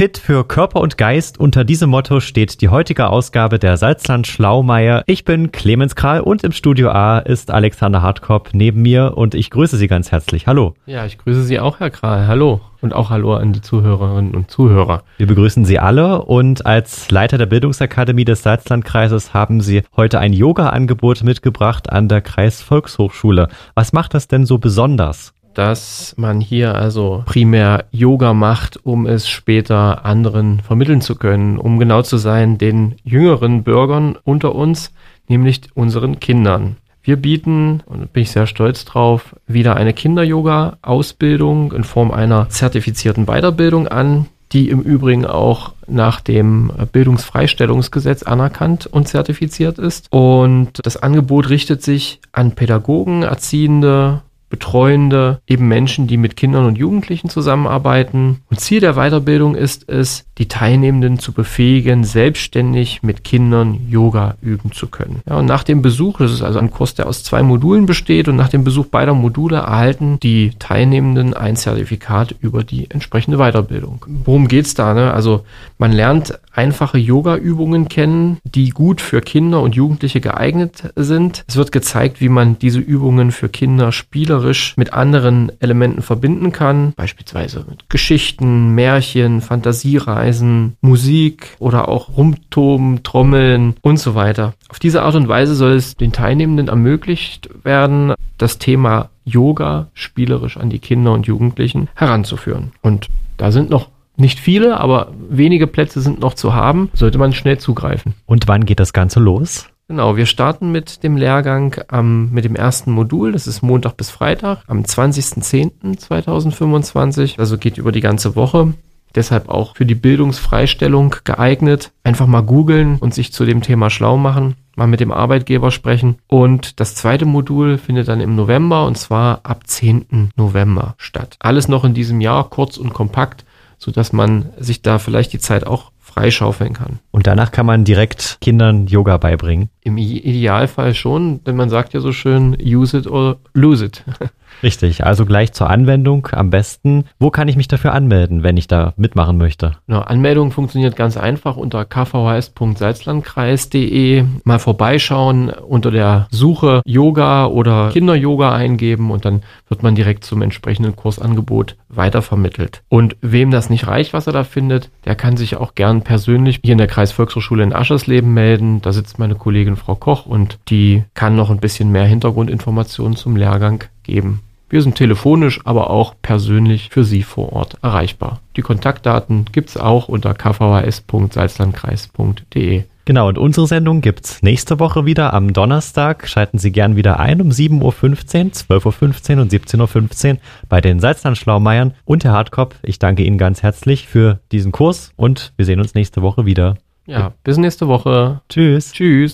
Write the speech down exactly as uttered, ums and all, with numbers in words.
Fit für Körper und Geist. Unter diesem Motto steht die heutige Ausgabe der Salzland Schlaumeier. Ich bin Clemens Kral und im Studio A ist Alexander Hartkop neben mir und ich grüße Sie ganz herzlich. Hallo. Ja, ich grüße Sie auch, Herr Kral. Hallo. Und auch Hallo an die Zuhörerinnen und Zuhörer. Wir begrüßen Sie alle und als Leiter der Bildungsakademie des Salzlandkreises haben Sie heute ein Yoga-Angebot mitgebracht an der Kreisvolkshochschule. Was macht das denn so besonders? Dass man hier also primär Yoga macht, um es später anderen vermitteln zu können, um genau zu sein, den jüngeren Bürgern unter uns, nämlich unseren Kindern. Wir bieten, und da bin ich sehr stolz drauf, wieder eine Kinder-Yoga-Ausbildung in Form einer zertifizierten Weiterbildung an, die im Übrigen auch nach dem Bildungsfreistellungsgesetz anerkannt und zertifiziert ist. Und das Angebot richtet sich an Pädagogen, Erziehende, Betreuende, eben Menschen, die mit Kindern und Jugendlichen zusammenarbeiten. Und Ziel der Weiterbildung ist es, die Teilnehmenden zu befähigen, selbstständig mit Kindern Yoga üben zu können. Ja, und nach dem Besuch, das ist also ein Kurs, der aus zwei Modulen besteht, und nach dem Besuch beider Module erhalten die Teilnehmenden ein Zertifikat über die entsprechende Weiterbildung. Worum geht's da? Ne? Also man lernt einfache Yoga-Übungen kennen, die gut für Kinder und Jugendliche geeignet sind. Es wird gezeigt, wie man diese Übungen für Kinder spielerisch mit anderen Elementen verbinden kann, beispielsweise mit Geschichten, Märchen, Fantasiereisen, Musik oder auch Rumtoben, Trommeln und so weiter. Auf diese Art und Weise soll es den Teilnehmenden ermöglicht werden, das Thema Yoga spielerisch an die Kinder und Jugendlichen heranzuführen. Und da sind noch nicht viele, aber wenige Plätze sind noch zu haben, sollte man schnell zugreifen. Und wann geht das Ganze los? Genau, wir starten mit dem Lehrgang ähm, mit dem ersten Modul, das ist Montag bis Freitag, am zwanzigsten zehnten zweitausendfünfundzwanzig, also geht über die ganze Woche. Deshalb auch für die Bildungsfreistellung geeignet. Einfach mal googeln und sich zu dem Thema schlau machen, mal mit dem Arbeitgeber sprechen. Und das zweite Modul findet dann im November, und zwar ab zehnten November statt. Alles noch in diesem Jahr, kurz und kompakt, sodass man sich da vielleicht die Zeit auch freischaufeln kann. Und danach kann man direkt Kindern Yoga beibringen? Im Idealfall schon, denn man sagt ja so schön, use it or lose it. Richtig, also gleich zur Anwendung am besten. Wo kann ich mich dafür anmelden, wenn ich da mitmachen möchte? Genau, Anmeldung funktioniert ganz einfach unter k v h s punkt salzlandkreis punkt d e. Mal vorbeischauen, unter der Suche Yoga oder Kinder-Yoga eingeben und dann wird man direkt zum entsprechenden Kursangebot weitervermittelt. Und wem das nicht reicht, was er da findet, der kann sich auch gern persönlich hier in der Kreisvolkshochschule in Aschersleben melden. Da sitzt meine Kollegin Frau Koch und die kann noch ein bisschen mehr Hintergrundinformationen zum Lehrgang geben. Wir sind telefonisch, aber auch persönlich für Sie vor Ort erreichbar. Die Kontaktdaten gibt's auch unter k v h s punkt salzlandkreis punkt d e. Genau, und unsere Sendung gibt's nächste Woche wieder am Donnerstag. Schalten Sie gern wieder ein um sieben Uhr fünfzehn, zwölf Uhr fünfzehn und siebzehn Uhr fünfzehn bei den Salzland-Schlaumeiern. Und Herr Hartkop, ich danke Ihnen ganz herzlich für diesen Kurs und wir sehen uns nächste Woche wieder. Ja, bis nächste Woche. Tschüss. Tschüss.